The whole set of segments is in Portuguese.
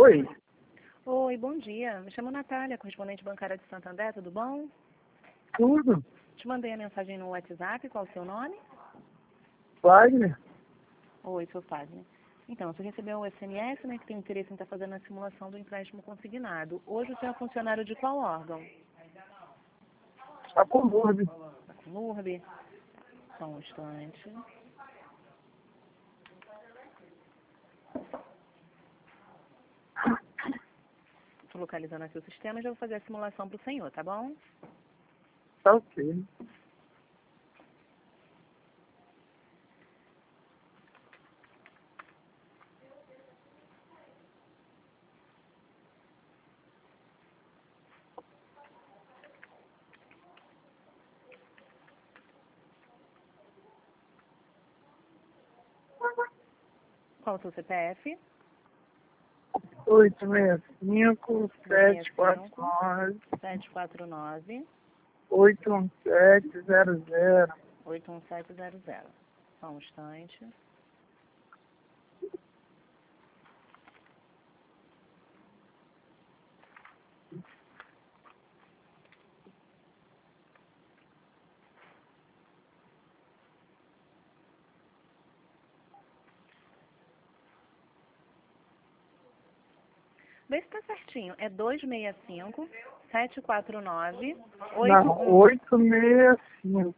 Oi, Oi, bom dia. Me chamo Natália, correspondente bancária de Santander, tudo bom? tudo? Te mandei a mensagem no WhatsApp, qual o seu nome? Wagner? Oi, sou Fagner. Então, você recebeu o SMS, né, que tem interesse em estar fazendo a simulação do empréstimo consignado. Hoje o senhor é funcionário de qual órgão? Está com Lourdes. Está com NURB? Só um instante. Estou localizando aqui o sistema e já vou fazer a simulação para o senhor, tá bom? Tá ok. Qual o seu CPF? 865 749 749 81700. 81700. Só um instante. Vê se tá certinho. É 265 749 Não, 865.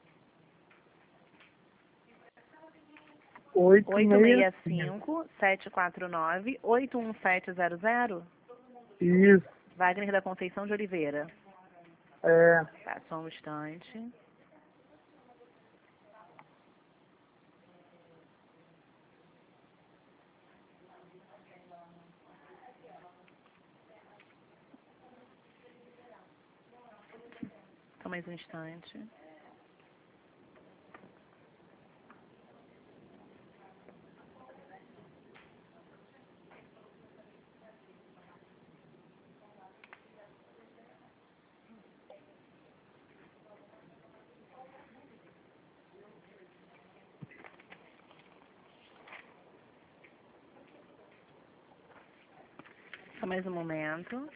865. 865 749 81700. Isso, Wagner da Conceição de Oliveira. é. Tá, só um instante. Só mais um instante. Só mais um momento.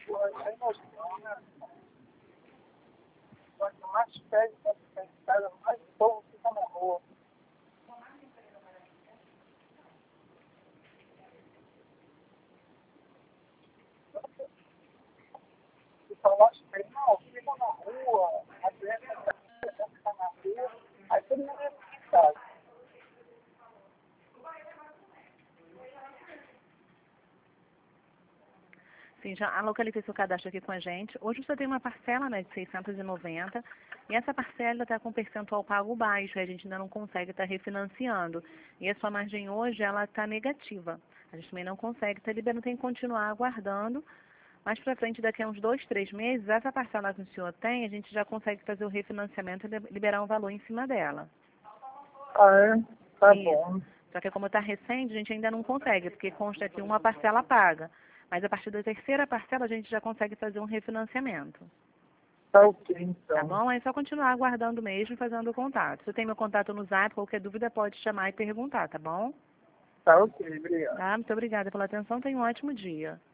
Quanto mais pede, mais povo fica na rua. Se falasse pra ele, não, fica na rua, a doença fica na rua, aí todo mundo ia ficar em casa. Sim, já localizei seu cadastro aqui com a gente. Hoje você tem uma parcela, né, de 690 e essa parcela está com percentual pago baixo, a gente ainda não consegue estar refinanciando. E a sua margem hoje, ela está negativa. A gente também não consegue estar liberando, tem que continuar aguardando. Mais para frente, daqui a uns 2, 3 meses, essa parcela que o senhor tem, a gente já consegue fazer o refinanciamento e liberar um valor em cima dela. Ah, é? Tá Isso. bom. Só que como está recente, a gente ainda não consegue, porque consta aqui uma parcela paga. Mas a partir da terceira parcela, a gente já consegue fazer um refinanciamento. Tá ok, Tá então. bom? É só continuar aguardando mesmo e fazendo o contato. Você tem meu contato no Zap, qualquer dúvida pode chamar e perguntar, tá bom? Tá ok, obrigado. Tá? Muito obrigada pela atenção, tenha um ótimo dia.